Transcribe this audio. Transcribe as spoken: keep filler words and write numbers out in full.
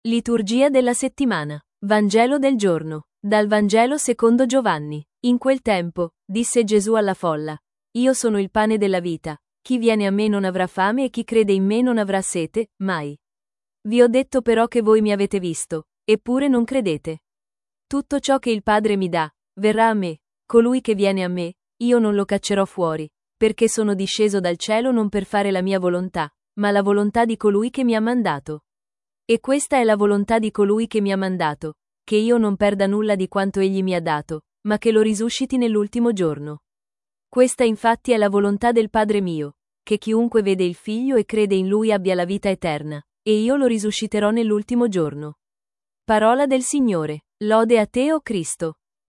Liturgia della settimana. Vangelo del giorno. Dal Vangelo secondo Giovanni. In quel tempo, disse Gesù alla folla: Io sono il pane della vita. Chi viene a me non avrà fame e chi crede in me non avrà sete, mai. Vi ho detto però che voi mi avete visto, eppure non credete. Tutto ciò che il Padre mi dà, verrà a me. Colui che viene a me, io non lo caccerò fuori, perché sono disceso dal cielo non per fare la mia volontà, ma la volontà di colui che mi ha mandato. E questa è la volontà di colui che mi ha mandato, che io non perda nulla di quanto egli mi ha dato, ma che lo risusciti nell'ultimo giorno. Questa infatti è la volontà del Padre mio, che chiunque vede il Figlio e crede in lui abbia la vita eterna, e io lo risusciterò nell'ultimo giorno. Parola del Signore. Lode a te, o Cristo.